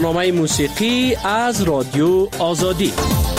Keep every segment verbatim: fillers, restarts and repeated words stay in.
برنامه موسیقی از رادیو آزادی.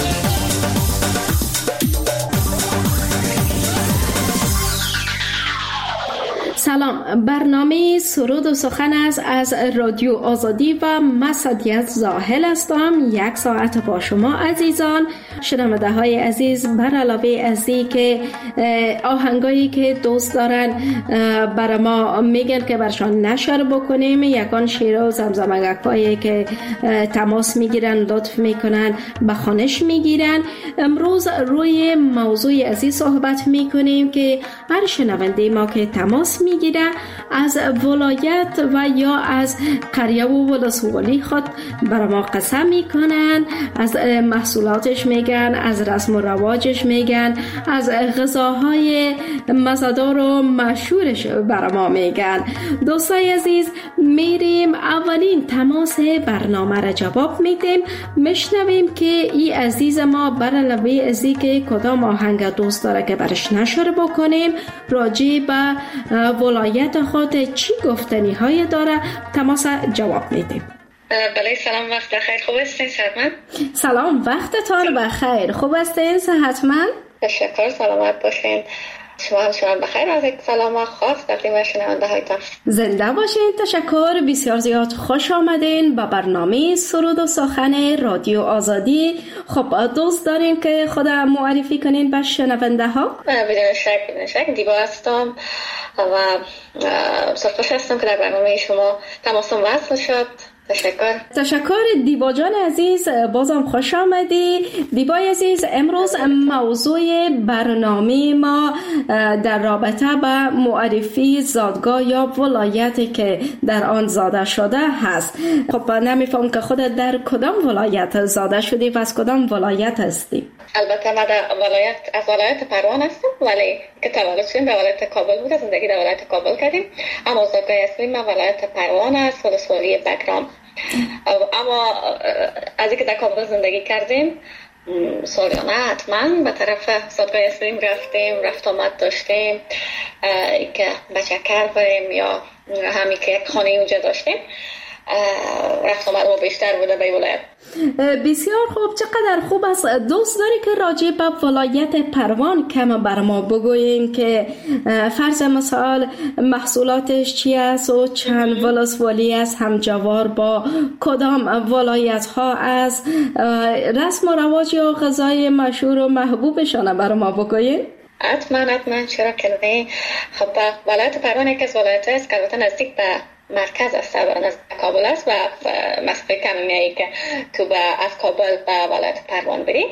سلام، برنامه سرود و سخن است از رادیو آزادی و من صدیقه زاهل هستم. یک ساعت با شما عزیزان شنونده های عزیز، بر علاوه از این که آهنگایی که دوست دارن برای ما میگن که برشان نشر بکنیم، یکان شیر و زمزمگکایی که تماس میگیرن، لطف میکنن، به خوانش میگیرن. امروز روی موضوع عزیز صحبت میکنیم که هر شنونده ما که تماس میگیره از ولایت و یا از قریه و ولسوالی خود برای ما قسم میکنن، از محصولاتش میگن، از رسم و رواجش میگن، از غذاهای مزه‌دار و مشهورش برای ما میگن. دوستای عزیز، میریم اولین تماس برنامه را جواب میدیم، میشنویم که این عزیز ما بر علاوه از این که کدام آهنگ دوست داره که برش نشر بکنیم، راجع به ولایت خود چی گفتنی های داره، تماس جواب میدیم. بله، سلام، وقت بخیر. خوب هستین صحتمند؟ سلام، وقتتان بخیر. خوب هستین صحتمند؟ تشکر، سلامت باشین. شما هم شما بخیر. از یک سلام خاص تقدیم شنونده هایتان. زنده باشین. تشکر، بسیار زیاد خوش آمدین به برنامه سرود و سخن رادیو آزادی. خب دوست دارین که خود معرفی کنین به شنونده ها؟ بدون شک بدون شک دیبا هستم و سرخوش هستم که در برنامه شما تماسم وصل شد. تشکر. تشکر دیبا جان عزیز، بازم خوش آمدی. دیبا عزیز، امروز موضوع برنامه ما در رابطه به معرفی زادگاه یا ولایتی که در آن زاده شده هست. خب نمیفهم که خودت در کدام ولایت زاده شدی و از کدام ولایت هستی؟ البته من در ولایت از ولایت پروان هستم، ولی که تولد شدیم در ولایت کابل بود، زندگی در ولایت کابل کردیم، اما زادگاه اصلی من ولایت پروان است، ولسوالی بگرام. اما از اینکه در کابل زندگی کردیم سالیانه حتما به طرف زادگاه اصلیم رفتیم، رفت آمد داشتیم، که بچکر بریم یا همی که یک خانه اونجا داشتیم، رفت آمد ما بیشتر بوده به ولایت. بسیار خوب، چقدر خوب است. دوست داری که راجع به ولایت پروان کم بر ما بگوییم که فرض مثال محصولاتش چی است و چند ولسوالی است، همجوار با کدام ولایت ها از رسم و رواج یا غذای مشهور و محبوبشان بر ما بگوییم؟ حتما حتما، چرا که نه. خب ولایت پروان یکی از ولایت است که البته نزدیک به مرکز است، از کابل است و مسافه کمی میایی که تو به از کابل به ولایت پروان بری.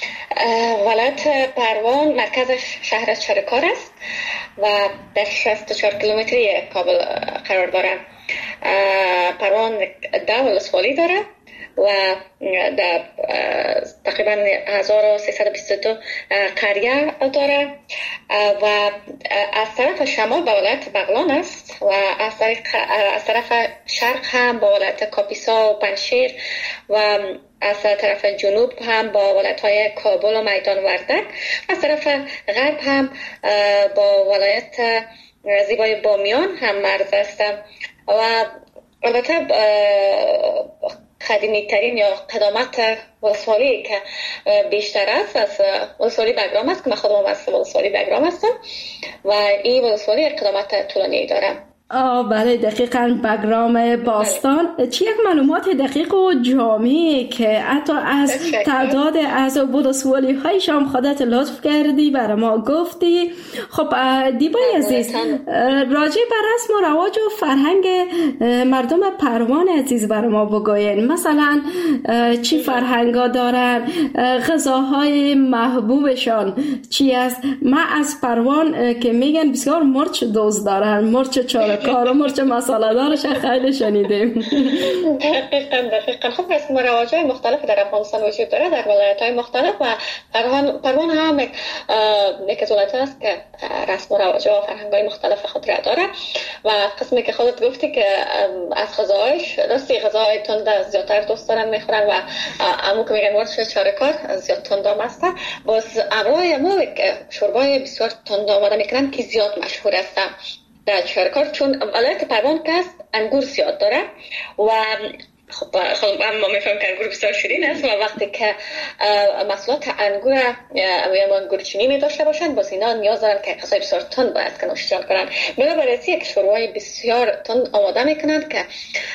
ولایت پروان مرکزش شهر چرکار است و در شصت و چهار کیلومتری کابل قرار داره. پروان ده ولسوالی داره و در تقریبا هزار و سیصد و بیست و دو قریه داره و از طرف شمال به ولایت بغلان است و از طرف, از طرف شرق هم با ولایت کاپیسا و پنشیر و از طرف جنوب هم با ولایت‌های کابل و میدان وردک، از طرف غرب هم با ولایت زیبای بامیان هم مرز است و البته قدیمی ترین یا قدامت ولسوالی که بیشتر است از ولسوالی بگرام است که من خودم از ولسوالی بگرام هستم و این ولسوالی قدامت طولانی داره. آه بله، دقیقاً بگرام باستان. چی یک معلومات دقیق و جامعی که حتی از تعداد از ولسوالی هایش هم خودت لطف کردی برای ما گفتی. خب دیبای عزیز، راجع به رسم و رواج و فرهنگ مردم پروان عزیز برای ما بگوین. مثلا چی فرهنگا دارن، غذاهای محبوبشان چی است؟ من از پروان که میگن بسیار مرچ دوست دارن، مرچ چارکار و مرچ مساله دارش خیلی شنیدیم. دقیقاً دقیقاً. خب رسم و رواج‌های مختلف در افغانستان وجود داره، در ولایت‌های مختلف و پروان پروان هم یک از ولایت است که رسم و رواج‌ها و فرهنگ‌های مختلف خود را داره و قسمی که خودت گفتی که از غذاهایش راستی غذاهای تند زیادتر دوست دارن میخورن و عمو که میگن مرچ چارکار زیاد تندام است، باز امروی عمو شوربای بسیار تند آماده میکنن که زیاد مشهور است در چارکار، چون ولایت پروان که است انگور زیاد داره و خب خب ما میفهمیم که انگور بسیار شیرین است و وقتی که محصولات انگور یا انگور چینی می داشته باشند باز اینا نیاز دارن که غذای بسیار تند باید که نوشیدن کنند. بنابراین یک شوربای بسیار تند آماده میکنند که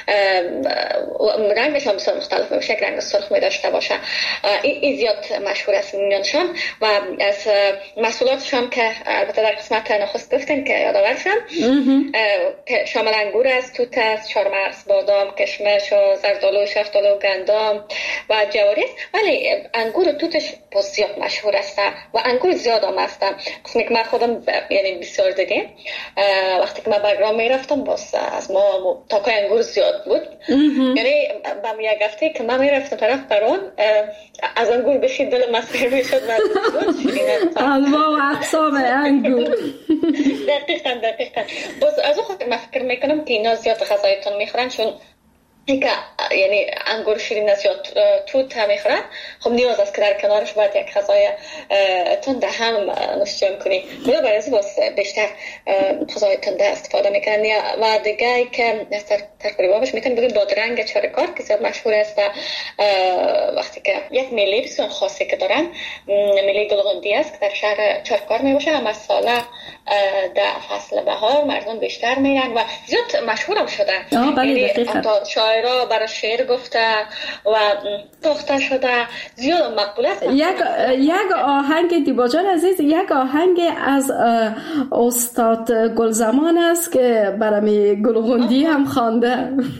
رنگش هم بسیار مختلف میشه، یک رنگ سرخ می داشته باشه. این زیاد مشهور است میانشان و از محصولاتشان که البته در قسمت نخست گفتیم که یادآور شدم که شامل انگور است، توت است، چهارمغز، بادام، کشمش و زردآلو، شفتالو، گندم و جواری است. ولی انگور و توتش زیاد مشهور است و انگور زیاد هم است. قسمی که من خودم یعنی بسیار دیدیم وقتی که من برگرام میرفتم باز از ما تاکای انگور زیاد بود. یعنی با یک هفته که من میرفتم طرف برون از انگور بشید دل مسیر میشد و انواع و اقسام انگور. دقیقاً دقیقاً باز از خود من فکر میکنم که اینا زیاد غذایتون میخورن چون که یعنی انگور شیرین است یا توت هم میخورن. خب نیاز است که در کنارش باید یک غذای تند هم نوشیدن کنی. بنابراین از باز بیشتر غذای تند استفاده میکنن. و دیگه که در قریبابش میتونیم بگیم بادرنگ چارکار که زیاد مشهور است. وقتی که یک میلی بسیار خاصی که دارن میلی گلغندی است که در شهر چارکار میباشه هم از ساله در فصل بهار مردم بیشتر میرن و زیاد مشهور هم شده. یعنی را برای شعر گفته و پخته شده زیاد مقبول است. یک یک آهنگ دیبا جان عزیز، یک آهنگ از استاد گلزمان است که برای گلغندی هم خوانده.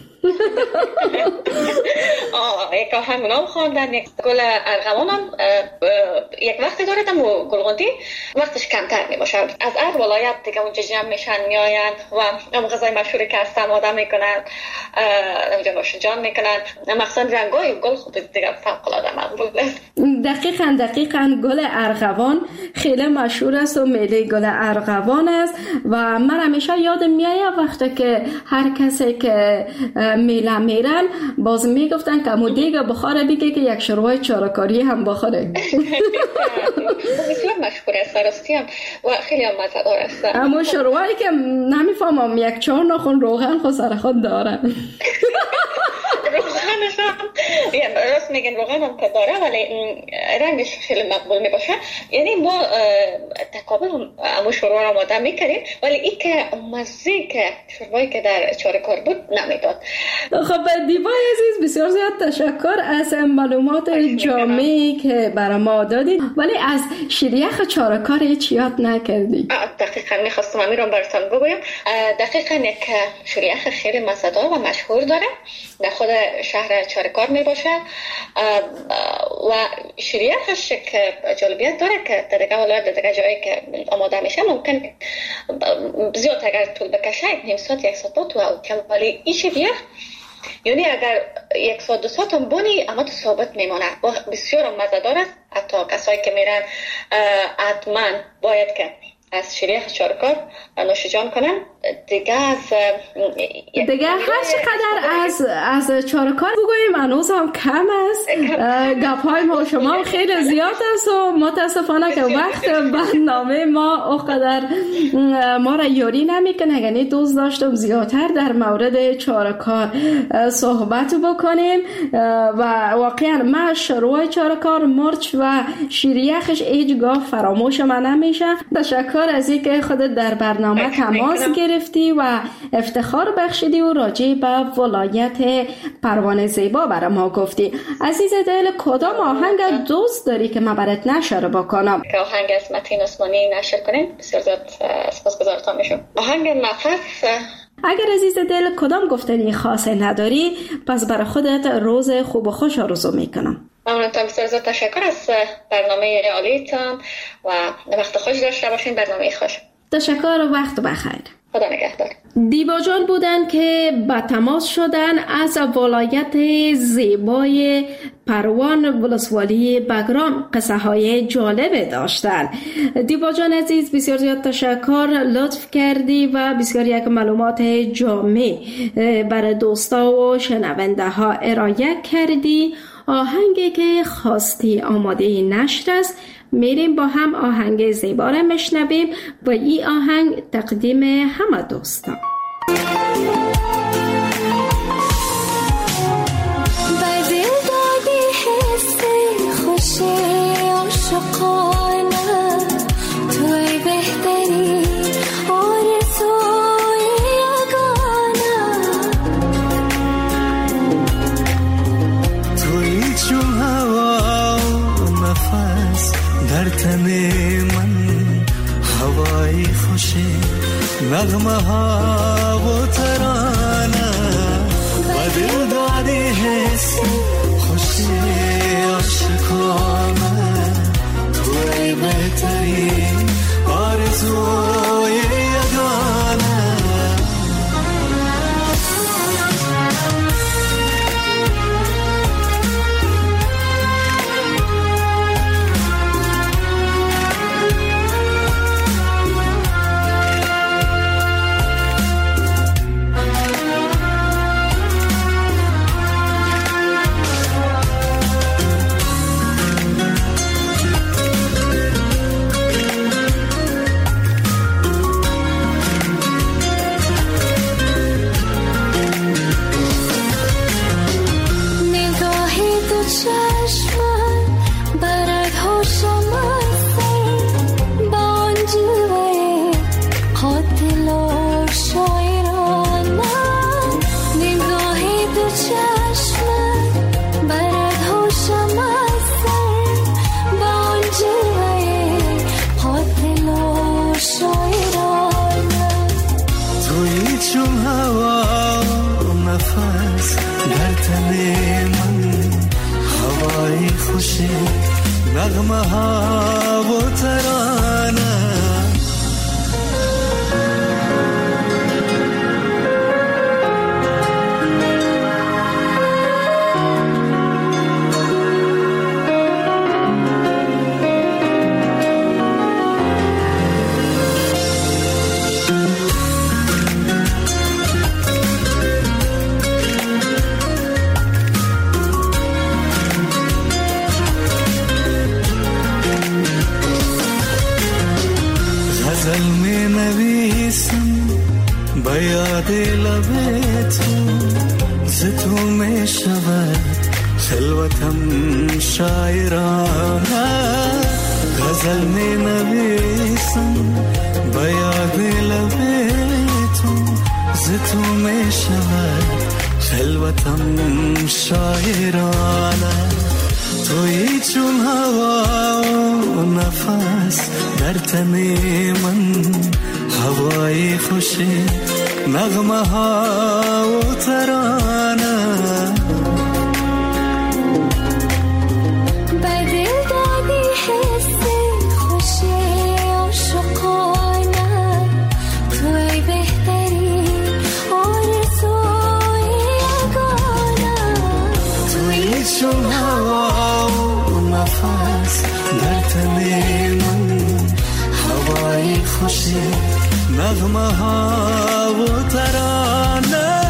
آه یک آهنگ نام خواندن، یک گل ارغوان هم یک وقتی داردم و گلغندی وقتش کمتر می باشه. از هر ولایت دیگه اونجا جمع میشن میاین و هم غذای مشهوری که هستن آدم میکنن اونجا نوشیجان میکنن. مخصوصا رنگای گل خوب دیگه فوق العاده مقبول است. دقیقاً دقیقاً گل ارغوان خیلی مشهور است و میله گل ارغوان است و من همیشه یادم میاد وقتی که هر کسی که میله میرن باز میگفتن که امو دیگه بخوره بیگه که یک شروع چارکاری هم بخوره. بسیار مشهور است راستی هم و خیلی هم مزه‌دار است. امو شروعی که نمیفهمم یک چهار ناخن روغن خود سر خود داره. روغنش هم یعنی راست میگن روغن هم که داره ولی رنگش خیلی مقبول میباشه. یعنی ما تقابل امو شروع را آماده میکردیم ولی این که مزه که شروعی که در چارکار بود نمیداد. خب دیبای عزیز بسیار زیاد تشکر از معلومات جامعی که برای ما دادید ولی از شیریخ چارکار هیچ یاد نکردی. دقیقاً میخواستم امیر رو براتون بگویم. دقیقاً یک شیریخ خیلی مزه‌دار و مشهور داره در خود شهر چارکار می باشه و شیریخش که جالبیت داره که در دیگه ولایت در دیگه جایی که آماده میشه ممکن زیاد اگر طول بکشه نیم ساعت یک ساعت تو ولی این شیریخ یعنی اگر یک ساعت دو ساعت هم بونی اما تو ثابت میمونه و بسیار مزه‌دار است. حتی کسایی که میرن حتما باید که از شیریخ چارکار نوشیجان کنن. دیگه از دیگه هر چقدر از از چارکار بگوییم هنوز هم کم است. گپ‌های ما شما خیلی زیاد است و متاسفانه که وقت برنامه ما اونقدر ما را یاری نمیکنه. یعنی دوست داشتم زیادتر در مورد چارکار صحبت بکنیم و واقعا ما شروع چارکار مرچ و شیریخش هیچگاه فراموش من نمیشه. تشکر از اینکه خودت در برنامه تماس گرفتی و افتخار بخشیدی و راجع به ولایت پروان زیبا برای ما گفتی. عزیز دل کدام آهنگ دوست داری که من برات نشر بکنم؟ آهنگ از متین عثمانی نشر کنین بسیار زیاد سپاسگزارتان میشم. آهنگ نفس. اگر عزیز دل کدام گفتنی خاصی نداری پس برای خودت روز خوب و خوش آرزو میکنم. ممنونتان بسیار زیاد. تشکر از برنامه عالیتان و وقت خوش داشته باشین. برنامه خوش. تشکر و وقت بخیر. خدا نگهدار. دیبا جان بودن که با تماس شدن از ولایت زیبای پروان ولسوالی بگرام قصه های جالب داشتن. دیبا جان عزیز بسیار زیاد تشکر، لطف کردی و بسیار یک معلومات جامع برای دوستا و شنونده ها ارائه کردی. آهنگی که خواستی آماده نشر است. میریم با هم آهنگ زیبا را میشنویم و این آهنگ تقدیم همه دوستان. نفس در تن من هوای خوشی نغمه ها و ترانه و دل دادی حس خوشی عاشقانه توی بهترین آرزوی یگانه نغمه ها و ترانه به یاد لب تو ز تو می شود خلوتم شاعرانه غزل می نویسم به یاد لب تو ز تو می شود خلوتم شاعرانه تویی چون هوا و نفس در تن من هوای خوشی نغمه ها و ترانه بدل دادی حس خوشی عاشقانه توی بهترین آرزوی یگانه توی چون هوا و نفس در تن من هوای خوشی نغمه ها و ترانه.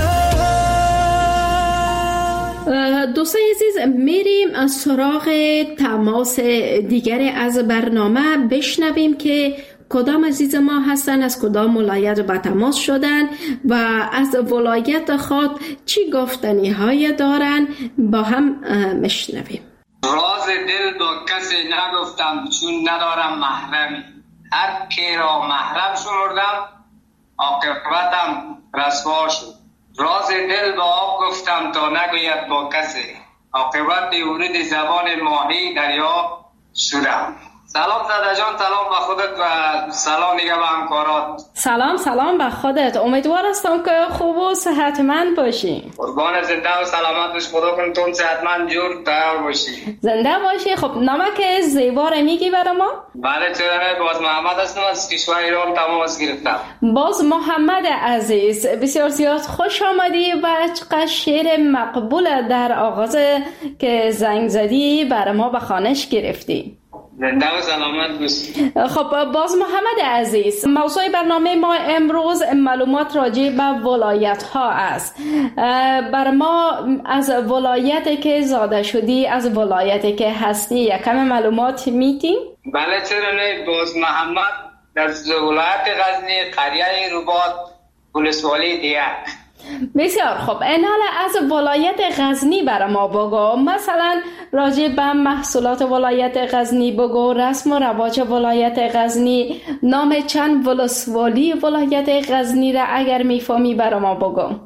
دوستان عزیز، میریم از سراغ تماس دیگری از برنامه، بشنویم که کدام عزیز ما هستن، از کدام ولایت به تماس شدن و از ولایت خود چی گفتنی های دارن، با هم میشنویم. راز دل با کسی نگفتم چون ندارم محرمی، هر کی را محرم شمردم عاقبتم رسوا شد. راز دل با آب گفتم تا نگوید با کسی، عاقبت ورود زبان ماهی دریا شدم. سلام زاده جان، سلام به خودت و سلام دیگه به همکارات. سلام سلام به خودت، امیدوار هستم که خوب و صحتمند باشی. قربان زنده و سلامت باش، خدا کنه تو صحتمند جور تیار باشی. زنده باشی. خب نمک زیبا رو میگی برای ما؟ بله چرا، باز محمد هستم، از کشور ایران تماس گرفتم. باز محمد عزیز، بسیار زیاد خوش آمدی و چقدر شعر مقبول در آغاز که زنگ زدی برای ما به خوانش گرفتی. زنده و سلامت باشی. خب باز محمد عزیز، موضوع برنامه ما امروز معلومات راجع به ولایت ها است. بر ما از ولایتی که زاده شدی، از ولایتی که هستی یکم معلومات میدی؟ بله چرا نه. باز محمد در ولایت غزنی، قریه رباط، ولسوالی دیگر. بسیار خب، انال از ولایت غزنی برای ما بگو، مثلا راجع به محصولات ولایت غزنی بگو، رسم و رواج ولایت غزنی، نام چند ولسوالی ولایت غزنی را اگر میفهمی برای ما بگو.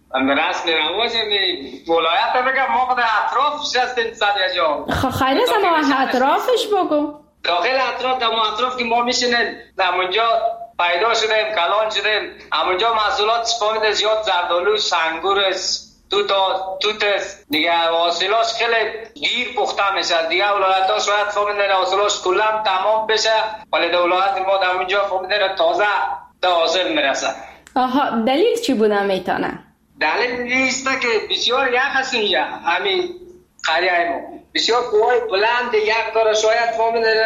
رسم رواج ولایت بگم ما خود اطرافش هستیم صدیه جان. خب خیلی از ما اطرافش بگو. داخل اطراف در ما اطراف که ما میشینیم در اونجا پیدا شدیم کلان شدیم. همونجا محصولات فهمیده زیاد زردالو سنگور توت توت دیگه حاصلاش خیلی دیر پخته میشه. دیگه ولایت‌ها شاید فهمیده حاصلاش کلا تمام بشه ولی در ولایت ما در اونجا فهمیده تازه تا حاصل میرسه. آها دلیل چی بوده میتونه؟ دلیل نیست که بسیار یخ هست اینجا همین قریه ما بسیار کوهای بلند یک داره شاید فهمیده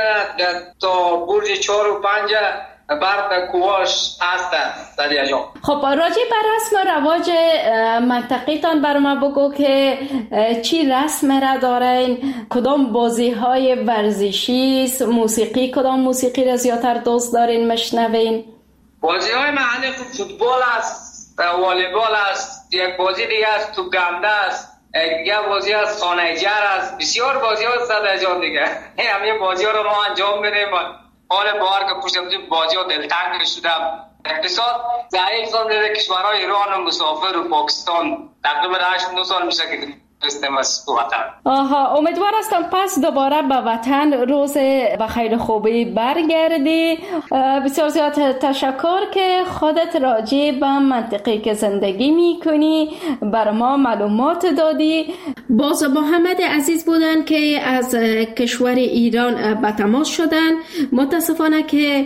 تا برج چهار و پنج برد کوهاش هست صدیه جان. خب راجع بر رسم و رواج منطقی تان بر ما بگو که چی رسم را دارین، کدام بازی های ورزشی موسیقی کدام موسیقی را زیادتر دوست دارین مشنوین؟ بازی های محلی فوتبال است، والیبال است، یک بازی دیگه است تو گنده است، دیگه بازی است خانه‌جر است، بسیار بازی ها صدیه جان دیگه. همین بازی ها رو ما انجام میدیم. حال بار که پشتم بازی ها دلتنگ شدم. اقتصاد ضعیف شده کشورهای ایران و مسافر و پاکستان تقریبا هشت نه سال میشه که رستم از وطن. آها امیدوار هستم پس دوباره به وطن روز بخیر خوبی برگردی. بسیار زیاد تشکر که خودت راجع به منطقه که زندگی میکنی بر ما معلومات دادی. باز محمد عزیز بودن که از کشور ایران به تماس شدن. متاسفانه که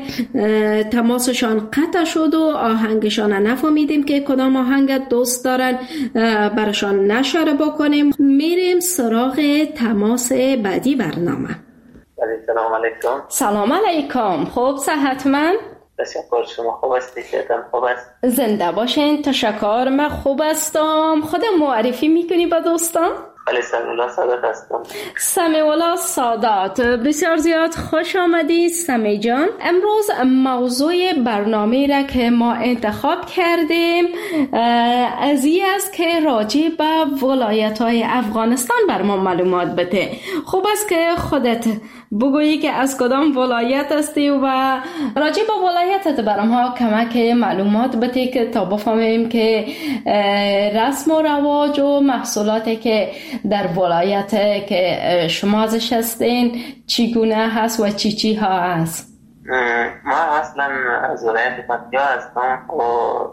تماسشان قطع شد و آهنگشان نفهمیدیم که کدام آهنگ دوست دارن برشان نشر بکنیم. میریم سراغ تماس بعدی برنامه. سلام علیکم. سلام علیکم. خوب صحتمند؟ تشکر شما خوب هستی؟ شدم خوب است. زنده باشین. تشکر من خوب هستم. خودم معرفی میکنی با دوستان؟ بله سمیولا سادات هستم. سمیولا سادات بسیار زیاد خوش آمدی سمی جان. امروز موضوع برنامه را که ما انتخاب کردیم از این است که راجع به ولایت های افغانستان بر ما معلومات بده. خوب است که خودت بگویی که از کدام ولایت هستی و راجع به ولایتت بر ما کمک معلومات بده که تا بفهمیم که رسم و رواج و محصولاتی که در ولایت که شما ازش هستین چگونه هست و چی چی ها هست. ما اصلا از ولایت پکتیا هستم و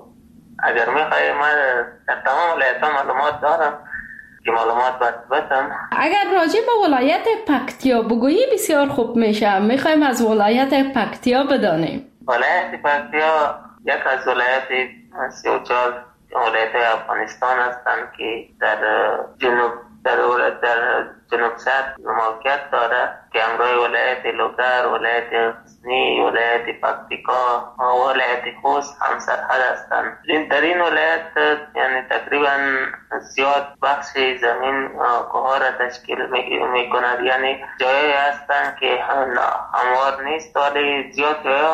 اگر میخوایی من در تمام ولایت ها معلومات دارم که معلومات بتم. اگر راجع به ولایت پکتیا بگویی بسیار خوب میشه. میخوایم از ولایت پکتیا بدانیم. ولایت پکتیا یک از ولایت سی و چهار ولایت افغانستان هستند که در جنوب در ولایت در جنوب شرق موقعیت داره که همراه ولایت لوگر، ولایت غزنی، ولایت پکتیکا و ولایت خوست هم سرحد هستند. در این ولایت یعنی تقریبا زیاد بخش زمین کوه را تشکیل می کند، یعنی جایی هستند که هموار نیست ولی زیاد جایی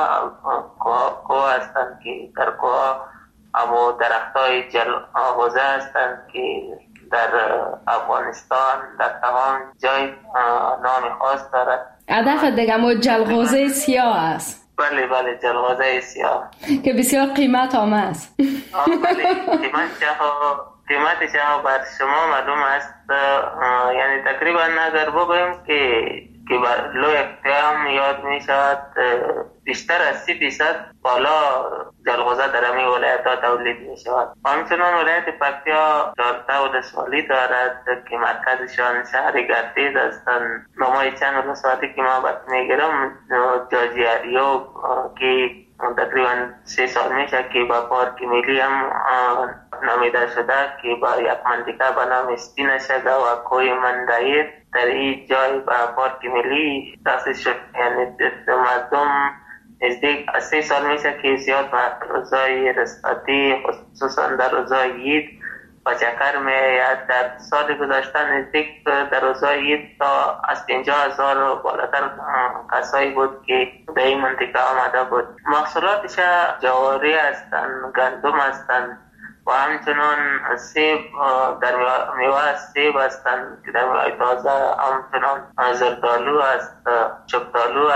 کوه هستند که در کوه اما درختای جل آغوزه هستند که در افغانستان در تمام جای نام خاص دارد. هدف دیگه مو جلغوزه سیاه است. بله بله جلغوزه سیاه که بسیار قیمت هم است. بله قیمتش ها بر شما معلوم است. یعنی تقریبا اگر بگویم که که لو اقتیام یاد می شود بیشتر از سی فیصد بالا جلغوزه در همین ولایت ها تولید می شود. همچنان ولایت پکتیا چهارده ولسوالی دارد که مرکزشان شهر گردیز هستند. نمای چند ولسوالی که ما بات می گیرم جاجیاریو که تقریبا سه سال میشه که با پارک ملی هم نامیده شده که با یک منطقه به نام سپینشگه و کوی مندایر در این جای با پارک ملی تاسیس شد. یعنی مردم نزدیک سه سال میشه که زیاد به روزای رسالتی خصوصا در روزای عید و چکر میاد. در سال گذشته نزدیک در روزای عید تا از پنجاه هزار بالاتر کسایی بود که به این منطقه آمده بود. محصولاتش جواری هستند، گندم هستند و همچنان سیب در میوه سیب هستند که در میوه تازه، همچنان زردالو است، چوبدالو است،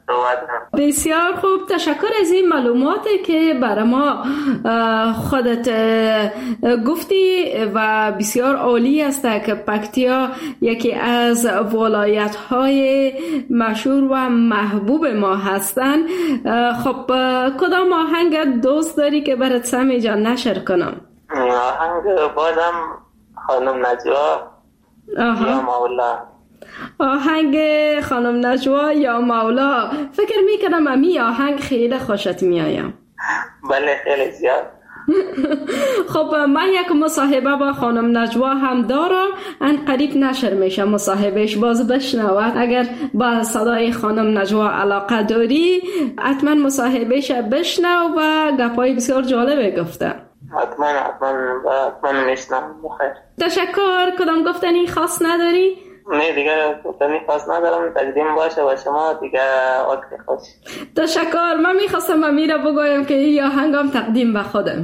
صحبت هم. بسیار خوب، تشکر از این معلوماتی که برای ما خودت گفتی و بسیار عالی است که پکتیا یکی از ولایت های مشهور و محبوب ما هستند. خب کدام آهنگ دوست داری که برات سمی جان نشر کنم؟ آهنگ بازم خانم نجوا یا مولا. آهنگ خانم نجوا یا مولا. فکر میکنم امی آهنگ خیلی خوشت میایم. بله خیلی زیاد. خب من یک مصاحبه با خانم نجوا هم دارم، ان قریب نشر میشه مصاحبهش، باز بشنوید. اگر با صدای خانم نجوا علاقه داری حتما مصاحبهش بشنو و گپای بسیار جالبه گفته. حتما حتما حتما میشنم. بخیر. تشکر. کدام گفتنی خاص نداری؟ نه دیگه گفتنی خاص ندارم. تقدیم باشه و شما دیگه وقت خوش. تشکر. من میخواستم امیره بگویم که این آهنگم تقدیم به خودم.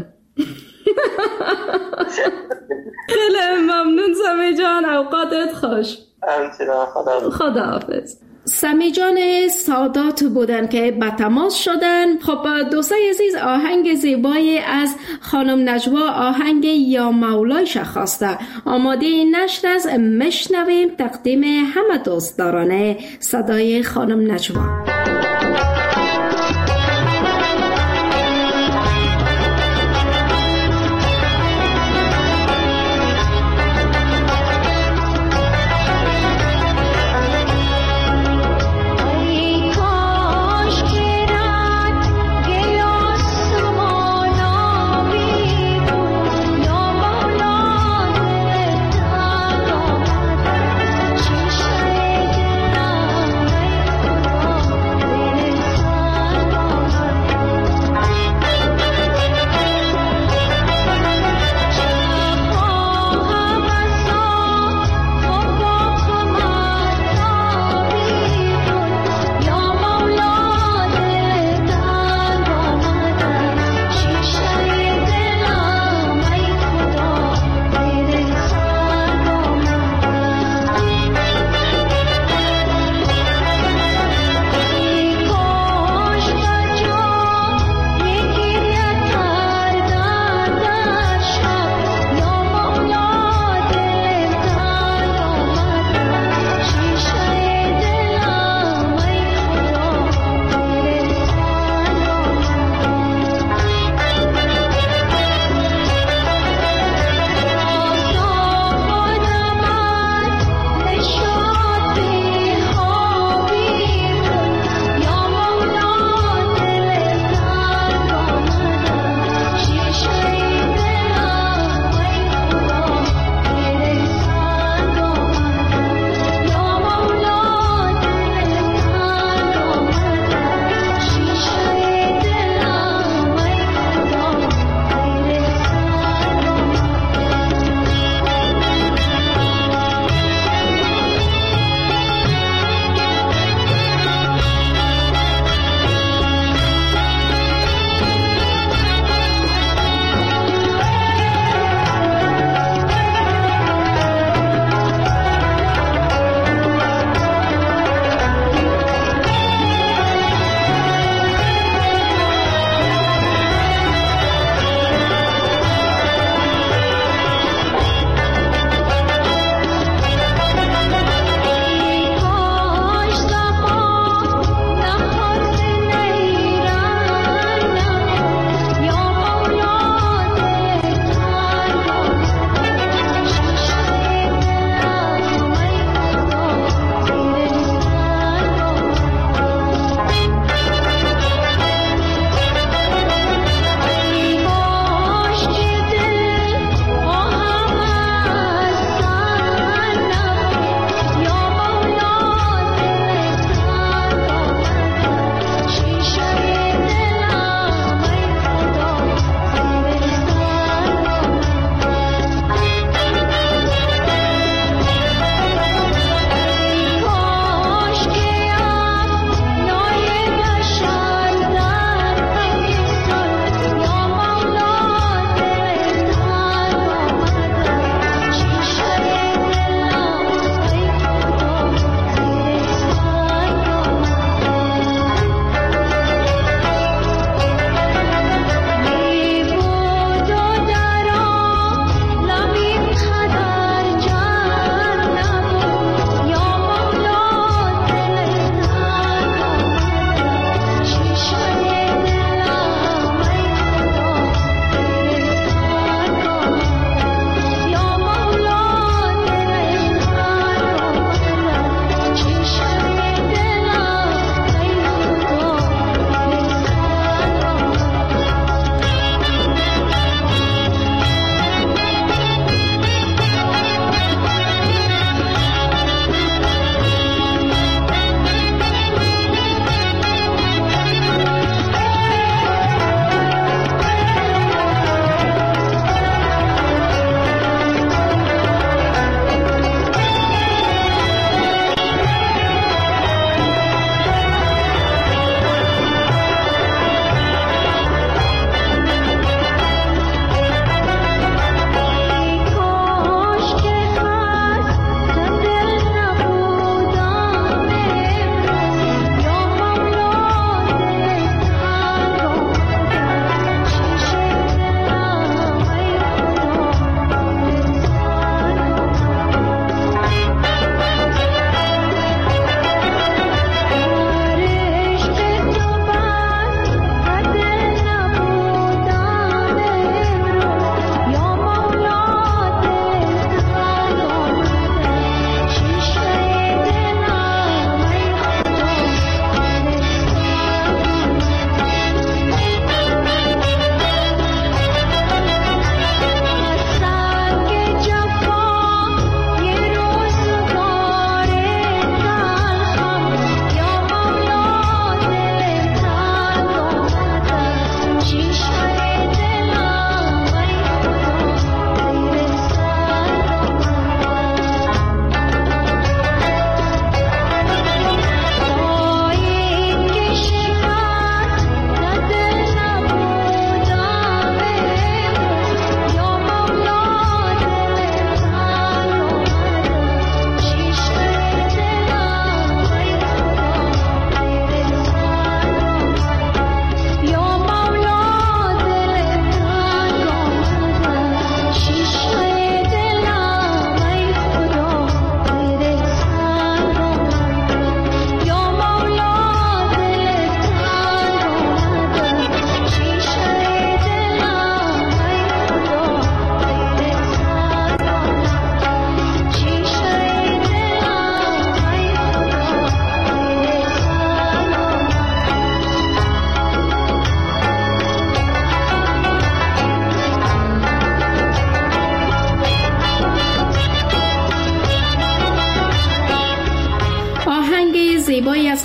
خیلی ممنون سمی جان، اوقاتت خوش. خدا خدا حافظ. سمی جان سادات بودن که به تماس شدن. خب دوستای عزیز، آهنگ زیبایی از خانم نجوا، آهنگ یا مولایش خواسته. آماده نشر از مشنویم تقدیم همه دوستداران صدای خانم نجوا. Oh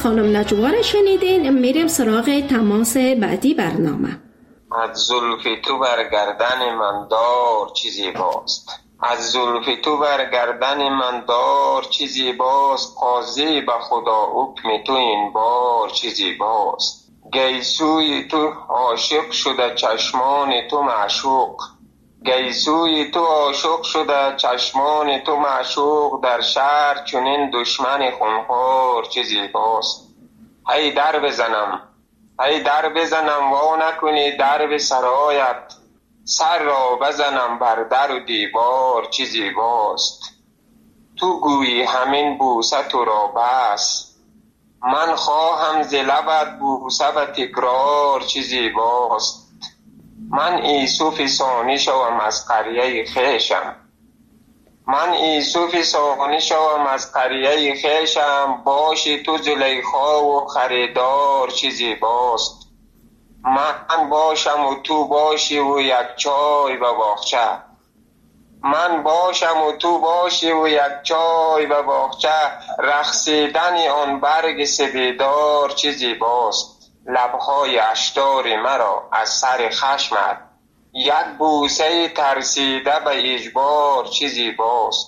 از خانم نجوار شنیدین. میریم سراغ تماس بعدی برنامه. از زلف تو بر گردن من دار چیزی باست، از زلف تو بر گردن من دار چیزی باست، قاضی به خدا حکم تو این بار چیزی باست. گیسوی تو عاشق شده چشمان تو معشوق، گیسوی تو عاشق شده چشمان تو معشوق، در شهر چنین دشمن خونخوار چیزی باست. هی در بزنم هی در بزنم وا نکنی در به سرایت، سر را بزنم بر در و دیوار چیزی باست. تو گویی همین بوسه تو را بس، من خواهم ز لبت بوسه و تکرار چیزی باست. من یوسف ثانی شوم از قریه خویشم، من یوسف ثانی شوم از قریه خویشم، باشی تو زلیخا و خریدار چیزی باست. من باشم و تو باشی و یک چای و باغچه، من باشم و تو باشی و یک چای و باغچه، رقصیدن آن برگ سبیدار چیزی باست. لبهای اشتار مرا از سر خشمت، یک بوسه ترسیده به اجبار چیزی باست.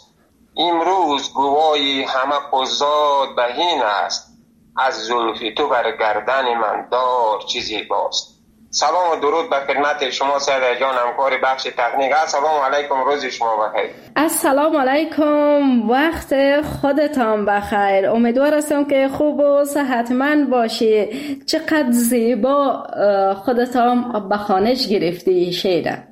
امروز گواهی همه قضات به این است، از زلف تو بر گردن من دار چیزی باست. سلام و درود به خدمت شما سید جان، همکار بخش تکنیک. السلام علیکم، روز شما بخیر. السلام علیکم، وقت خودتان بخیر. امیدوار هستم که خوب و صحتمند باشی. چقدر زیبا خودتان به خانش گرفتی شیره.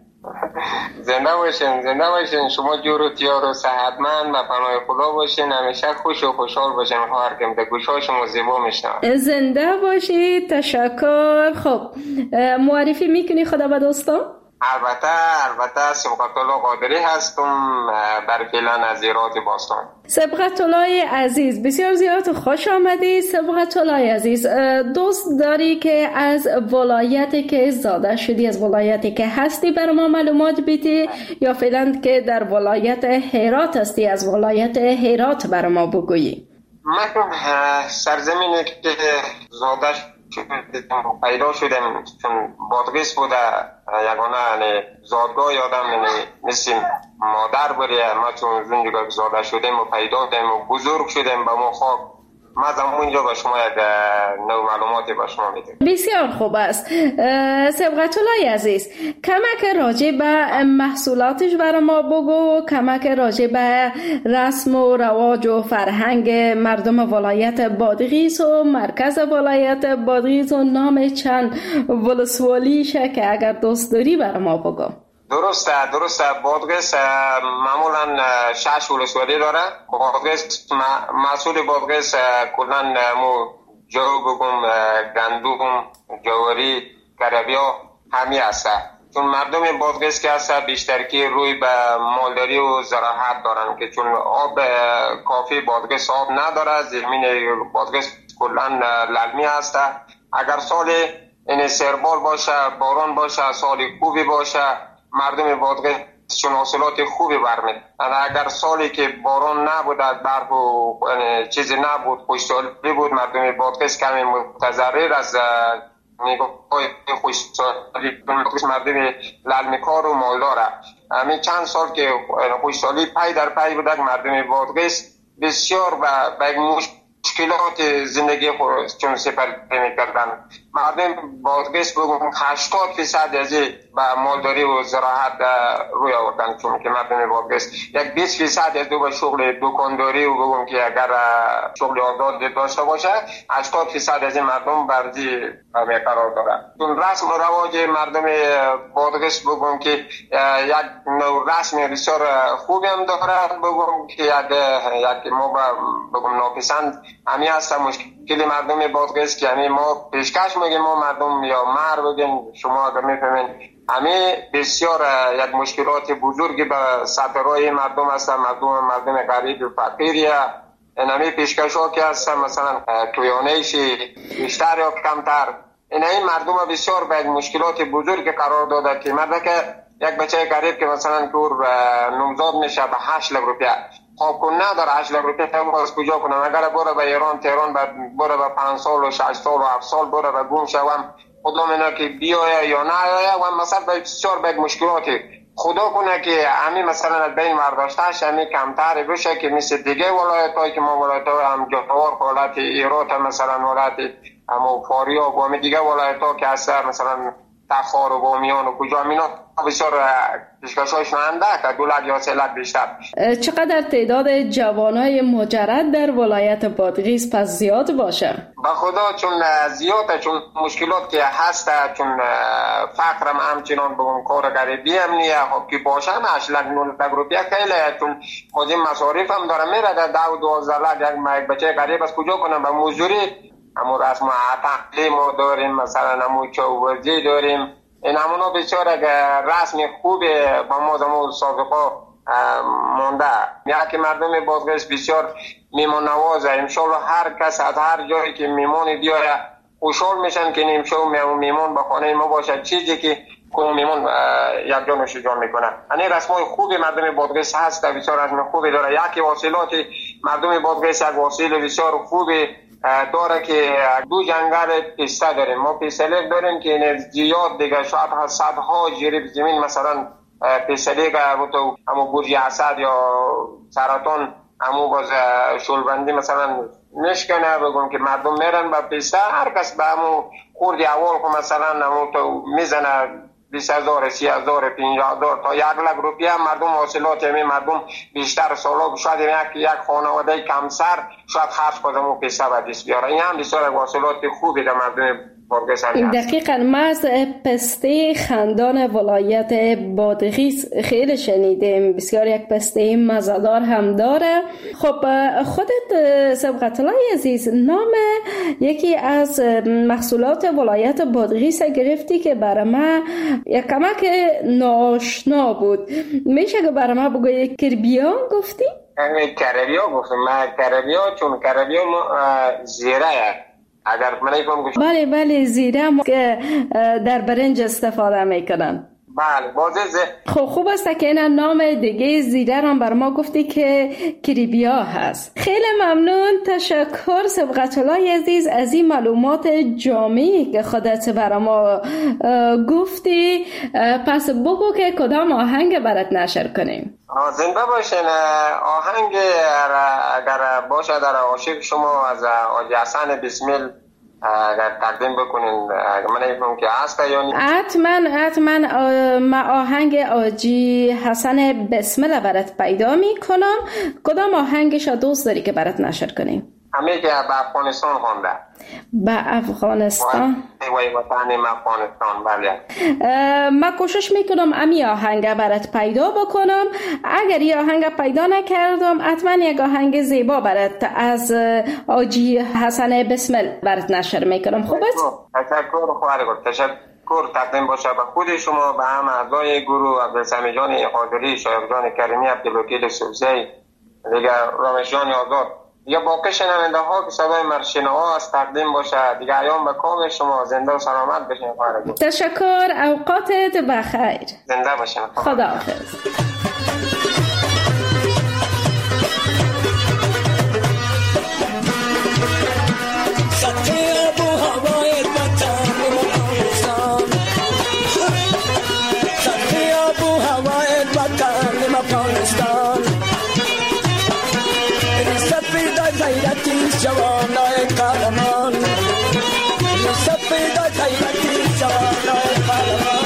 زنده باشین، زنده باشین. شما جور و تیار و صحتمند و پناه خدا باشین. همیشه خوش و خوشحال باشین. خواهر کم ده گوشای شما زیبا میشنم. زنده باشی. تشکر. خب معرفی میکنی خدا به دوستان؟ البته البته سبقت الله قادری هستم، بر فعلا از ایراد باستان. سبقت الله عزیز، بسیار زیاد خوش آمدی. سبقت الله عزیز، دوست داری که از ولایتی که زاده شدی، از ولایتی که هستی بر ما معلومات بیتی، یا فعلا که در ولایت هرات هستی از ولایت هرات بر ما بگویی؟ من سرزمینی که زاده پیدا شدم چون بادغیس بوده، یگانه زادگاه یادم مثل مادر بوده. ما چون زنجگاه زاده شدیم و پیدا شدیم و بزرگ شدیم به ما خواب، ما از اونجا به شما یک نو معلوماتی به شما میدیم. بسیار خوب است. سبقت الله عزیز، کمک راجع به محصولاتش برای ما بگو، کمک راجع به رسم و رواج و فرهنگ مردم ولایت بادغیس و مرکز ولایت بادغیس و نام چند ولسوالیشه که اگر دوست داری برای ما بگو. درسته درسته. بادغیس معمولا شش ولسوالی داره. بادغیس مسئول بادغیس کلن مو جو بگم گندوم، جواری، کربیا همی هسته. چون مردم بادغیس که هسته بیشتر که روی به مالداری و زراعت دارن که چون آب کافی بادغیس آب نداره. زمین بادغیس کلن للمی هسته. اگر سال این سربال باشه، باران باشه، سال خوبی باشه، مردم بادغیس چون حاصلات خوبی برمید. اگر سالی که باران نبود، برف و چیزی نبود، خشکسالی بود، مردم بادغیس کمی متضرر از نگاه خشکسالی، مردم للمیکار و مالداره. همین چند سال که خشکسالی پی در پی بود، مردم بادغیس بسیار به مشکلات زندگی خود چون سپری میکردن. مردم بادغیس بگم هشتاد فیصد از به مالداری و زراعت روی آوردن، چون که مردم بادغیس یک بیست فیصد از دو به شغل دکانداری و بگم که اگر شغل آزاد داشته باشه، هشتاد فیصد از مردم برزی قرار داره. چون رسم و رواج مردم بادغیس بگم که یک نوع رسم بسیار خوبی هم داره. بگم که یک یک ما بگم ناپسند همی هست مشکل مردم بادغیس که همی ما پیشکش میگیم، ما مردم یا مر بگیم، شما اگر میفهمین همی بسیار یک مشکلات بزرگی به سطرهای مردم هست. مردم مردم غریب و فقیریه. این همی پیشکش ها که هست مثلا تویانهشی بیشتر یا کمتر، این این مردم بسیار به مشکلات بزرگی قرار داده که مرده که یک بچه غریب که مثلا دور نمزاد میشه به هشت لک روپیه، خواب نداره هشت لاک روپیه از کجا کنم؟ اگر بره به ایران تهران بره به پنج سال و شش سال و هفت سال بره به گم شوم، خدا مینا که بیاید یا نه و مثلا بسیار باید مشکلاتی خدا کنه که همین مثلا از بین مرداشتش همین کمتر بشه که مثل دیگه ولایت هایی که ما ولایت های هم جوار ولایت ایرات مثلا ولایت هم فاریاب و همین دیگه ولایت ها که اثر مثلا تخار و بامیان و کجا مینا بسیار پیشکش‌هایشون اندک دو لک یا سه لک بیشتر. چقدر تعداد جوانای مجرد در ولایت بادغیس پس زیاد باشه؟ به خدا چون زیاده، چون مشکلات که هست، چون فقرم همچنان بگم کار غریبی هم نیه خب که باشه هم هشت لک نه لک روپیه خیلی، چون خودی مصارف هم داره میره در دو دوازده لک یک بچه غریب از کجا کنم به مزدوری همون رسم تعلیم داریم، مثلا همون چوبرزی داریم، این همونا بسیار رسم خوبه با ما زمان سابقا مونده. یکی مردم بادغیس بسیار میمون نوازه، امشالله هر کس از هر جایی که میمونی بیاره خوشحال میشن که امشال میمون با خانه ما باشه، چیزی که کنون میمون یک جا نوش جان میکنه. یعنی رسمای خوبی مردم بادغیس هست، بسیار رسم خوبی داره. یکی واصلاتی مردم بادغیس یک واصل بسیار خوبی داره که دو جنگل پیسته داریم، ما پیسته داریم که زیاد دیگه شاید صدها جریب زمین مثلا پیسته که همون برج اسد یا سرطان همون باز شلبندی مثلا نشکنه بگم که مردم میرن با پیسته، هر کس به همون خوردی اول که مثلا همون تو میزنه بیست هزار، سی هزار، پنجاه هزار تا یک لک روپیه مردم حاصلات همین مردم بیشتر سالا شاید یک یک خانواده کمسر شاید خرج کنه و پیسه و دست بیاره. این هم بسیار حاصلات خوبی در مردم بادغیس هست. دقیقاً ما از پسته خندان ولایت بادغیس خیلی شنیدیم، بسیار یک پسته مزه‌دار هم داره. خب خودت سبقت الله عزیز نام یکی از محصولات ولایت بادغیس گرفتی که برای ما یک کمک ناشنا بود، میشه که برای ما بگویی کربیان گفتی؟ کربیا گفتم، من کربیا چون کربیا زیره اگر من ایفهم گوشت بله بله زیره که در برنج استفاده میکنن. بله بازه زی... خب خوب است که این نام دیگه زیره را بر ما گفتی که کریبیا هست. خیلی ممنون، تشکر سبقت الله عزیز از این معلومات جامعی که خودت بر ما گفتی. پس بگو که کدام آهنگ برات نشر کنیم. زنده باشین. آهنگ اگر باشه در عاشق شما از آجی حسن بسمل اگر تقدیم بکنین، من ایفهم که هست یا نی؟ حتما حتما ما آهنگ آجی حسن بسمل برات پیدا میکنم. کدام آهنگش دوست داری که برات نشر کنیم؟ همه که به افغانستان خونده. به افغانستان؟ وای وطن افغانستان. بله من کوشش میکنم امی آهنگ برات پیدا بکنم. اگر یه آهنگ پیدا نکردم حتما یک آهنگ زیبا برات از آجی حسن بسمل برات نشر میکنم. خوبه؟ تشکر خواهر گفت. تشکر تقدیم باشه به خود شما، به هم اعضای گروه عبدالسمی جان قادری، شایق جان کریمی، عبدالوکیل سوزی، دیگه رامش جان آزاد، یا باقی شنونده ها که صدای مرشنها از تقدیم باشه دیگه. ایام به کام شما، زنده و سلامت بشین خواهر گفت. تشکر، اوقاتت بخیر. زنده باشین. خداحافظ. جوانای قهرمان سپیدای غیرتی جوانای قهرمان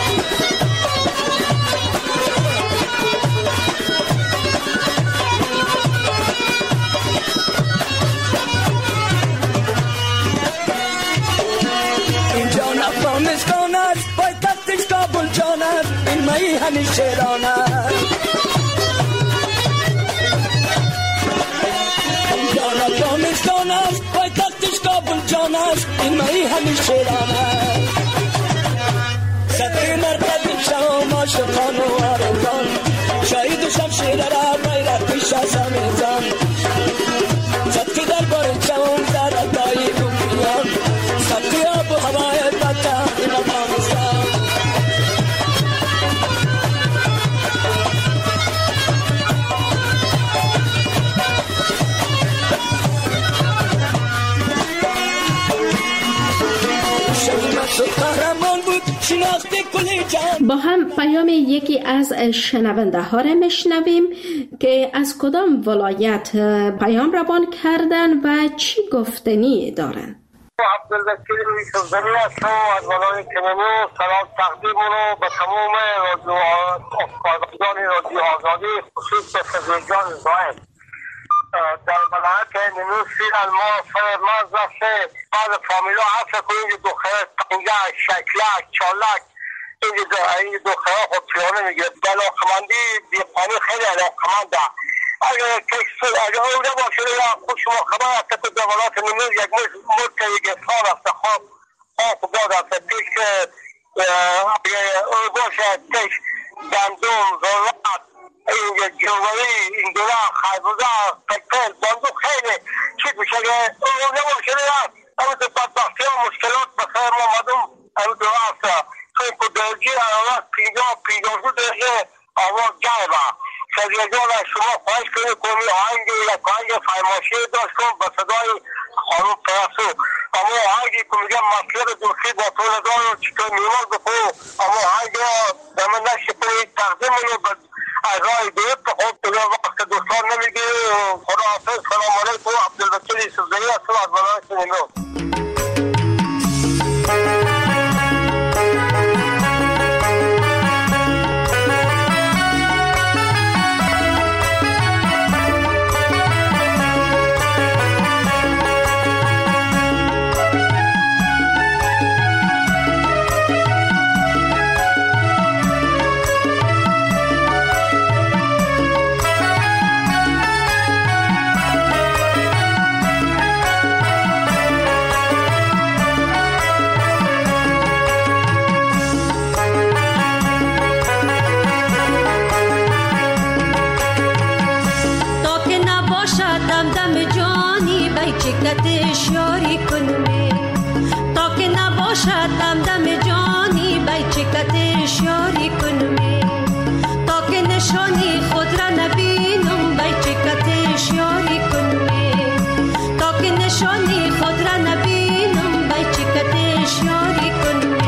این جان افغانستان است، پایتختش کابل جان است، این مایی همیشه شیران است. افغانستان است، پایتختش کابل جان است، این مایی همیشه شیران است. سطح مرکز شما عاشقان و آرزان، شهید و شمشیر را بیرق پیش از همیزان. سطح دربار شما در ادای روحیان، سطح آب و هوای وطن این افغانستان. تو قهرمان بود شناخت کل جان. با هم پیام یکی از شنونده ها را میشنویم که از کدام ولایت پیام روان کردن و چی گفتنی دارند. عبدالوکیل یوسفزایی هستم از ولایت کنونو. سلام تقدیم رو به تمام کارگردان رادیو آزادی، خصوص به فضلجان زاهد در ولایت نینوسی. ما فرماز رفته بعد فامیلا هست کنید دختره تنگه شکلک چالک این دختره خود پیانه میگه علاقمندی بیقانی خیلی علاقمنده. اگر کسی اگر اون نباشه یا خود شما خبر هسته که در ولایت نینوز یک مرد که یک اصحاب هسته خواب خواب داد هسته پیش که اون باشه پیش گندم ذرات این جواری این دوره خیبوزه پکل باندو خیلی چیز میشه که اون نباشه یا اما تو بدبختی ها مشکلات بخیر ما مدوم اما دوره هسته توی کدرجی حرارت پینجا پینجازو درجه آواز جایبه سریعجان از شما خواهش کنید کمی آهنگی یک آهنگ فرماشی داشت کن به صدای خانوم پرسو اما آهنگی که میگم مطلب دوستی با طول دار رو چطور نیمال بکو اما آهنگ را دمه نشی کنید تقدیم رو به اعضای دوست خود دیگه وقت دوستان نمیگی. خدا حافظ. سلام علیکم. عبدالوکیل یوسفزایی هستم از ولایت نینو. چکتش یاری کنمی تا که نباشد دم دم جانی بی چکتش یاری کنمی تا که نشانی خود را نبینم بی چکتش یاری کنمی تا که نشانی خود را نبینم بی چکتش یاری کنمی.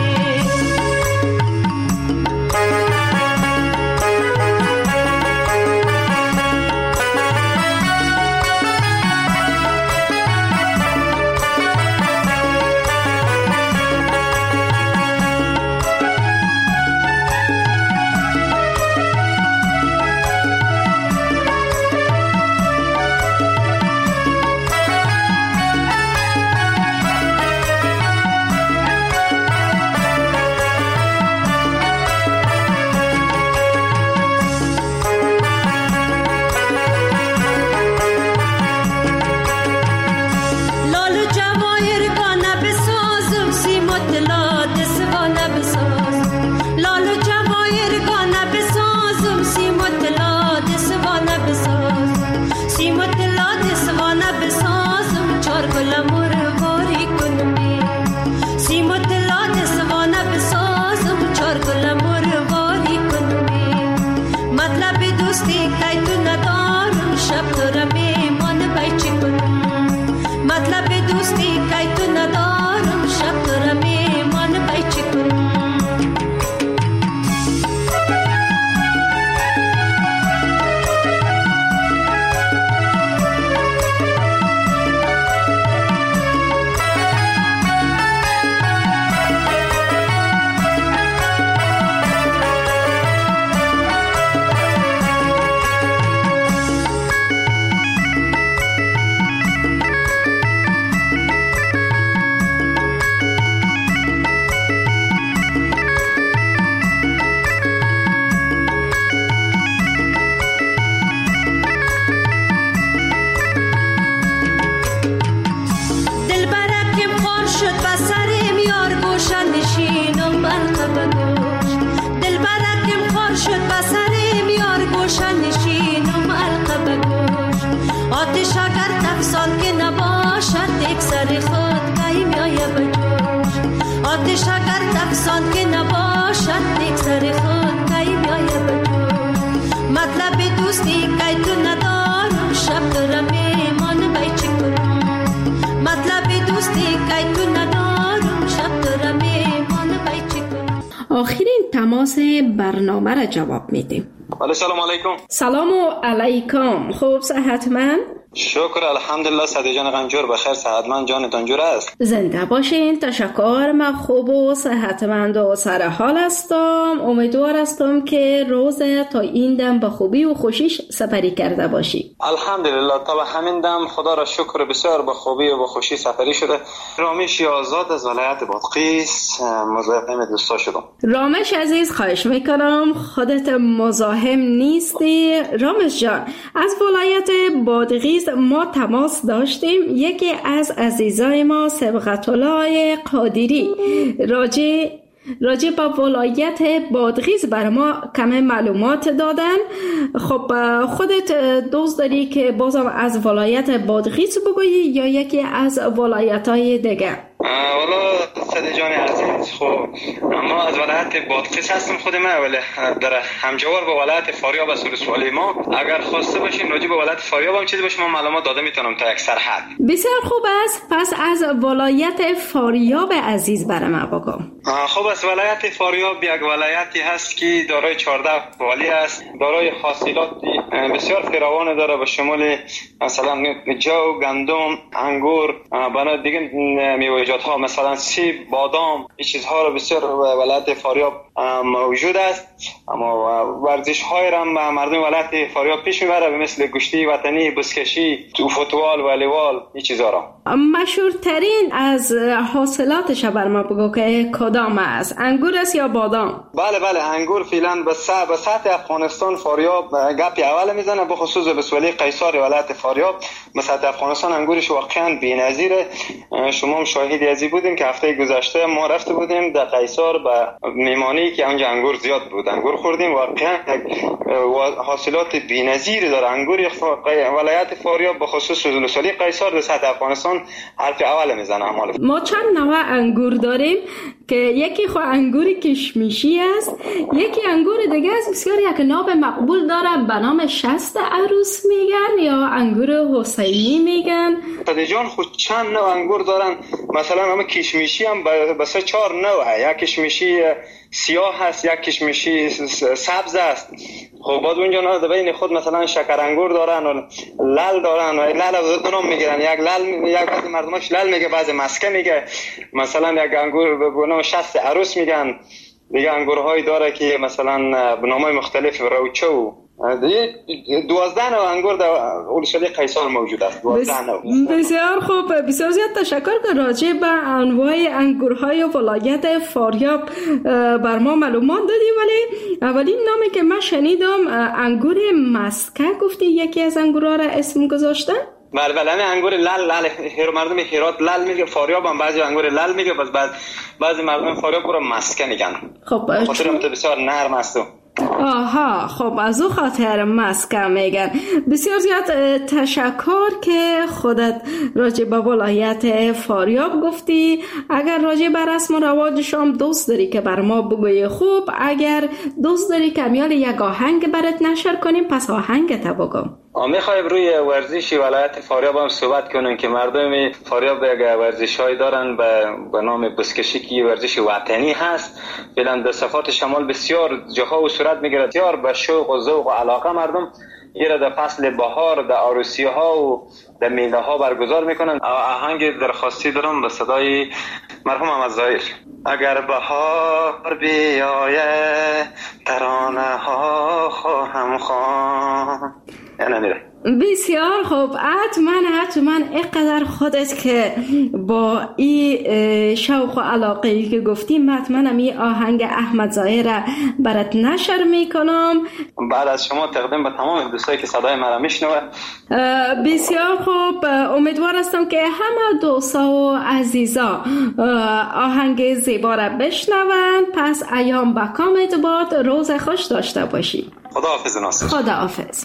آتش اگر تفسان که نباشد یک سر خود کهی بیایه بجوش مطلب دوستی که تو ندارم شب دارم ایمان بی چی کنم مطلب دوستی که تو ندارم شب دارم ایمان آخرین تماس برنامه را جواب میدیم. بله سلام علیکم. سلام علیکم. خوب صحتمند؟ شکر الحمدلله. صدی جان غنجور بخیر، صحتمند، جانتان جور است؟ زنده باشین. تشکر. من خوب و صحتمند و سر حال هستم. امیدوار هستم که روز تا این دم به خوبی و خوشیش سپری کرده باشی. الحمدلله تا به همین دم خدا را شکر بسیار به خوبی و به خوشی سپری شده. رامش آزاد از ولایت بادغیس مزاحم دوستا شدم. رامش عزیز خواهش میکنم خودت مزاحم نیستی. رامش جان از ولایت بادغیس ما تماس داشتیم. یکی از عزیزای ما سبقت الله قادری راجع راجع به ولایت بادغیس بر ما کمی معلومات دادن. خب خودت دوست داری که بازم از ولایت بادغیس بگویی یا یکی از ولایت‌های دیگه؟ والا صدی جان عزیز، خب ما از ولایت بادغیس هستم خود ما، ولی در همجوار با ولایت فاریاب است رسوالی ما. اگر خواسته باشین راجع به ولایت فاریاب هم چیزی به شما معلومات داده میتونم تا یک سرحد. بسیار خوب است. پس از ولایت فاریاب عزیز برای ما بگو. خب از ولایت فاریاب یک ولایتی هست که دارای چهارده والی است، دارای حاصلات بسیار فراوان داره به شمول مثلا جو، گندم، انگور، بنا دیگه میوه‌جات ها مثلا سیب، بادام، این چیزها رو بسیار ولایت فاریاب موجود است. اما ورزش های را مردم ولایت فاریاب پیش میبره مثل گشتی وطنی، بزکشی، فوتبال، والیبال، این چیزها را. مشهورترین از حاصلاتش بر ما بگو که کدام است؟ انگور است یا بادام؟ بله بله انگور فعلا به سطح افغانستان فاریاب گپی اول میزنه، به خصوص به سولی قیصار ولایت فاریاب به سطح افغانستان انگورش واقعا بی‌نظیره. شما هم شاهدی ازی بودیم که هفته گذشته ما رفته بودیم در قیصار به میمانی که اونجا انگور زیاد بود، انگور خوردیم. واقعا حاصلات بی‌نظیری داره انگور ولایت فاریاب به خصوص سولی قیصار به سطح افغانستان حرف اول میزنه. اعمال ما چند نوع انگور داریم که یکی خو انگور کشمیشی است، یکی انگور دیگه است بسیار یک نام مقبول داره به نام شست عروس میگن یا انگور حسینی میگن. صدی جان خود چند نوع انگور دارن، مثلا همه کشمیشی هم به سه چهار نوعه. یک کشمیشی سیاه هست، یک کشمیشی سبز است. خب بعد اونجا نه بین خود مثلا شکر انگور دارن و لال دارن و لال از دو نام میگیرن. یک لال، یک بعضی مردماش لال میگه، بعضی مسکه میگه. مثلا یک انگور به نام شست عروس میگن. دیگه انگورهایی داره که مثلا به نامای مختلف روچه و دوازده نوع انگور در اولشالی قیصار موجود است. دوازده نوع. بسیار خوب. بسیار زیاد تشکر که راجع به انواع انگورهای ولایت فاریاب بر ما معلومات دادی. ولی اولین نامی که من شنیدم انگور مسکه گفتی یکی از انگورها را اسم گذاشتن؟ بله بله همین انگور لال لال هر مردم هرات لال میگه، فاریاب هم بعضی انگور لال میگه، بس بعض بعضی مردم فاریاب رو مسکه میگن. خب خاطر مت بسیار نرم است. آها خب از او خاطر مسکه میگن. بسیار زیاد تشکر که خودت راجع به ولایت فاریاب گفتی. اگر راجع به رسم و رواجش هم دوست داری که بر ما بگوی خوب، اگر دوست داری که میال یک آهنگ برات نشر کنیم پس آهنگت بگم. میخوایم روی ورزش ولایت فاریاب هم صحبت کنیم که مردم فاریاب یک ورزش‌هایی دارن به به نام بزکشی که ورزش وطنی هست. فعلا در صفات شمال بسیار جاها و صورت میگیره. بسیار به شوق و ذوق و علاقه مردم ایره در فصل بهار در عروسی ها و در میله ها برگزار میکنن. آهنگ درخواستی دارم به صدای مرحوم احمد ظاهر. اگر بهار بیایه ترانه ها خواهم خواند. یعنی میره. بسیار خوب. حتما حتما اینقدر خودت که با این شوق و علاقه‌ای که گفتیم حتما این آهنگ احمد ظاهر برات نشر میکنم. بعد از شما تقدیم به تمام دوستایی که صدای مرا میشنوه. بسیار خوب. امیدوار هستم که همه دوستا و عزیزا آهنگ زیبا را بشنون. پس ایام با کامت باد. روز خوش داشته باشی. خداحافظ ناصر. خداحافظ.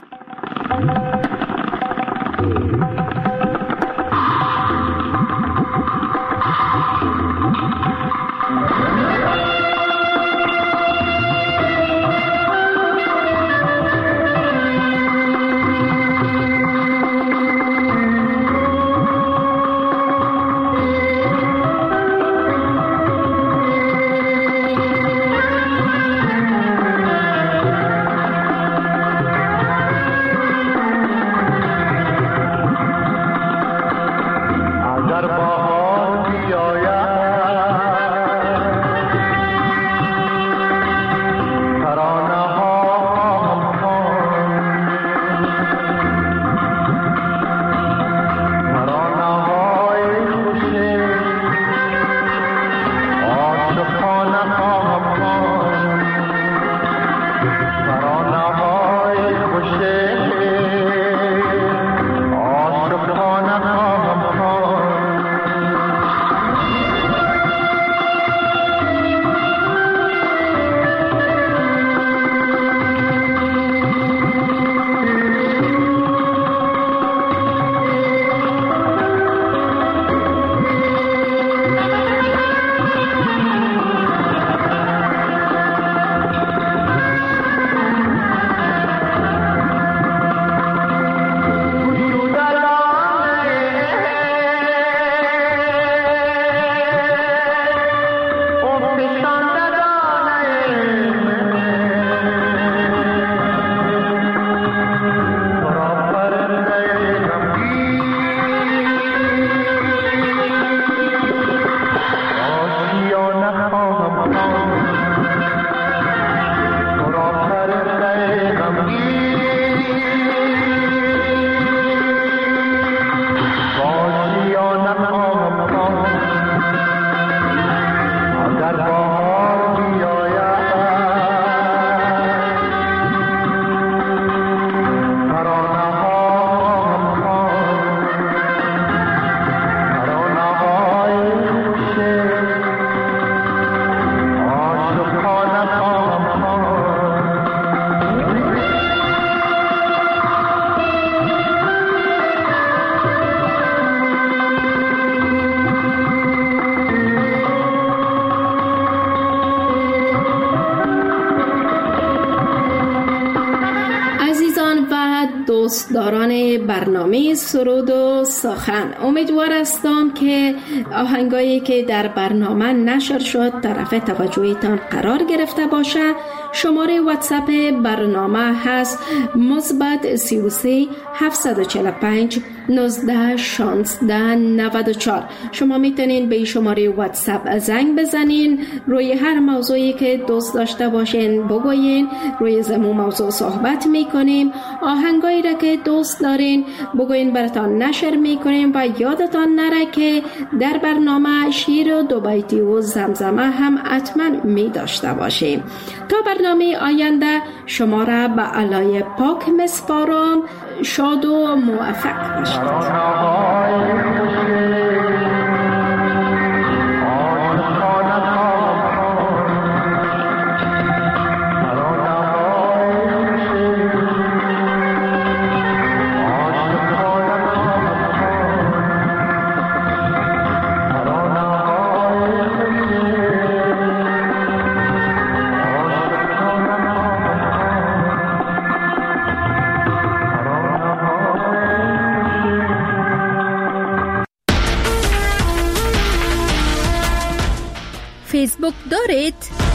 دوستداران برنامه سرود و سخن. امیدوار هستم که آهنگایی که در برنامه نشر شد طرف توجهتان قرار گرفته باشه. شماره واتساپ برنامه هست مثبت سی و سه هفتصد و چهل و پنج نوزده شانزده نود و چهار. شما میتونین به شماره واتساپ زنگ بزنین، روی هر موضوعی که دوست داشته باشین بگوین، روی زمو موضوع صحبت میکنیم. آهنگایی را که دوست دارین بگوین براتان نشر میکنیم و یادتان نره که در برنامه شیر و دو بیتی و زمزمه هم حتما می داشته باشیم. تا برنامه آینده شما را به علای پاک مسپارم. شاد و موفق باشید. فیسبوک دارید؟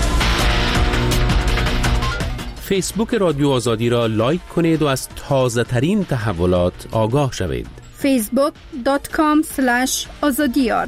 فیسبوک رادیو آزادی را لایک کنید و از تازه ترین تحولات آگاه شوید. فیسبوک دات کام اسلش آزادیار.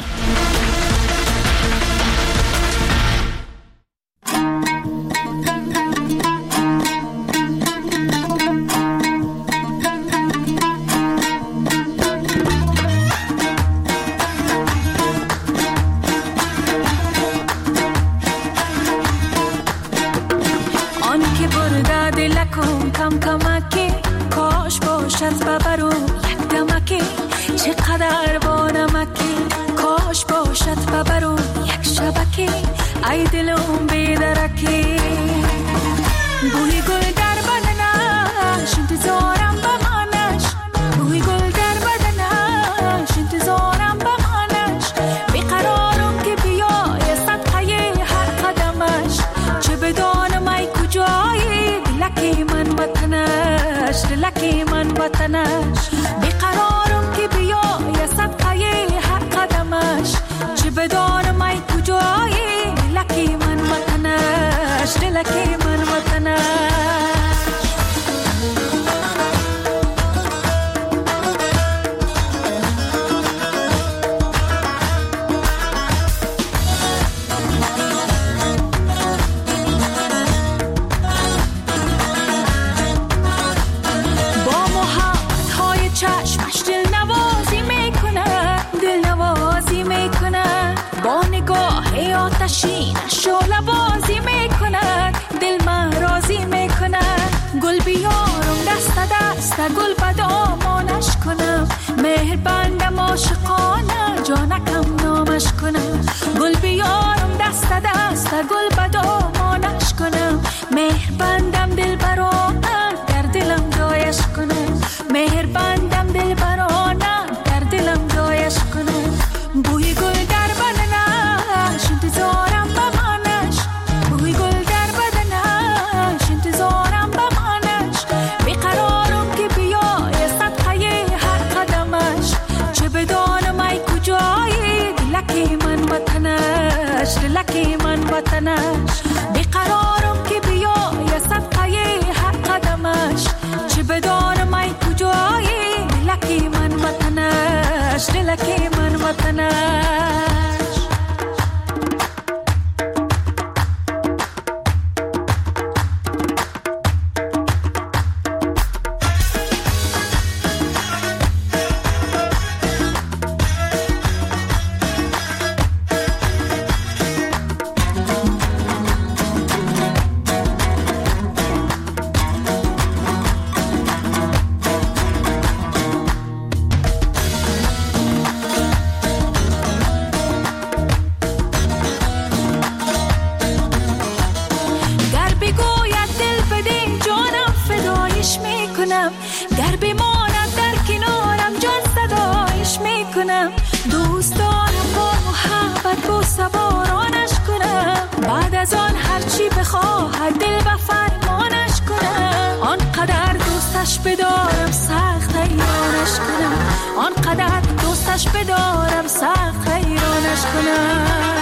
هرچی بخواهد دل و فرمانش کنم، آنقدر دوست دوستش بدارم سخت حیرانش کنم، آنقدر دوستش بدارم سخت حیرانش کنم.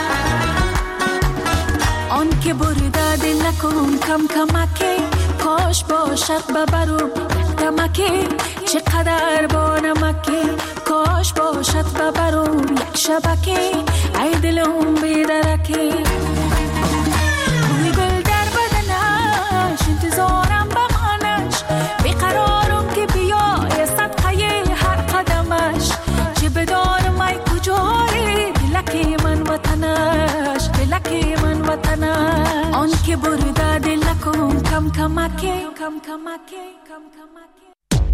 آن که برده دلکم کم کمکی، کاش باشد ببرم دمکی، چقدر با نمکی، کاش باشد ببرم یک شبکی، ای دلم بیدرکی. روی گل در بدنش انتظارم بمانش، بیقرارم که بیای صدقه هر قدمش، چه بدانم ای کجایی دلکی من وطنش، دلکی من وطنش. آن که برده دلکم کم کمکی، کم کمکی، کم کمکی.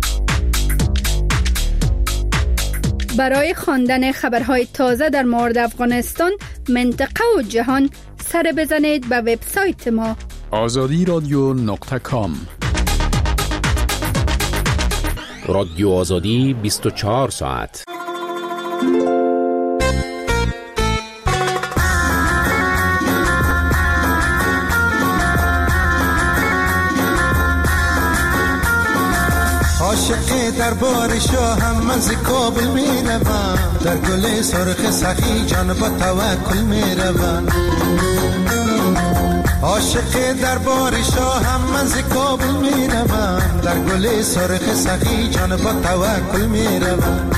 برای خواندن خبرهای تازه در مورد افغانستان، منطقه و جهان، سر بزنید به وبسایت ما آزادی رادیو نقطه کام. رادیو آزادی بیست و چهار ساعت. عاشق دربار شاهم من ز کابل می روم، در گل سرخ سخی جان با توکل می روم. عاشق دربار شاهم من ز کابل می روم، در گل سرخ سخی جان با توکل می روم.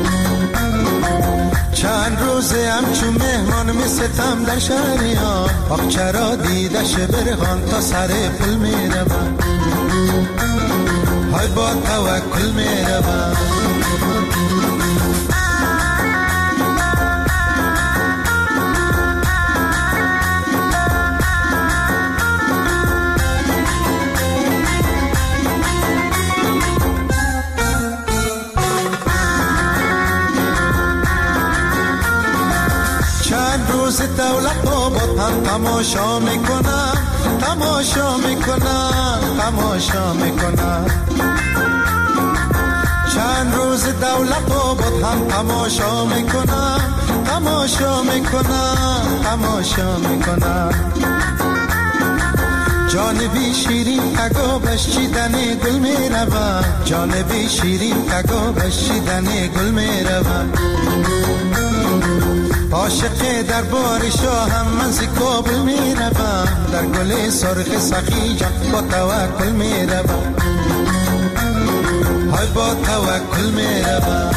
چند روزه همچون مهمان می ستم در شهریان، آخ چرا دیدش برهان تا سر پل می روم. های با توکل می روم. چند روز دولت آباد هم تماشا می کنم، تماشا می کنم، تماشا می کنم. چند روز دولت آباد هم تماشا می کنم، تماشا می کنم، تماشا می کنم. جانبی شیرین تگابش چیدن گل می روم، جانبی شیرین تگابش چیدن گل می روم. عاشق دربار شاهم من ز کابل می روم، در گل سرخ سخی جان با توکل می روم. های با توکل می روم.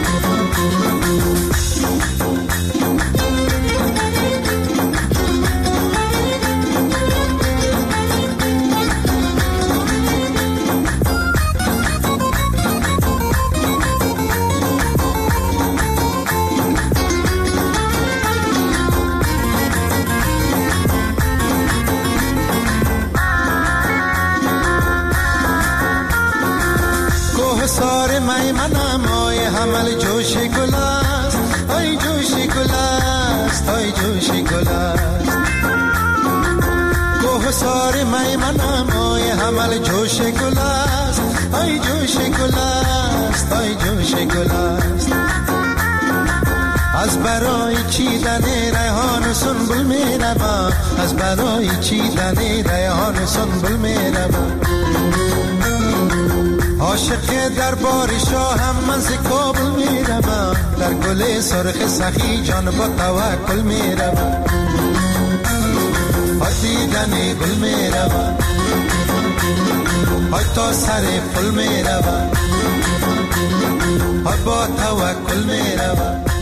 سار می منم آی حمل جوش گل است، آی جوش گل است، آی جوش گل است. کوه سار می منم آی حمل جوش گل است، آی جوش گل است، آی جوش گل است. از برای چیدن ریحان و سنبل می روم، از برای چیدن ریحان و سنبل می روم. عاشق دربار شاهم من ز کابل می روم، در گل سرخ سخی جان با توکل می روم. های دیدن گل می روم، های تا سر پل می روم، های با توکل می روم.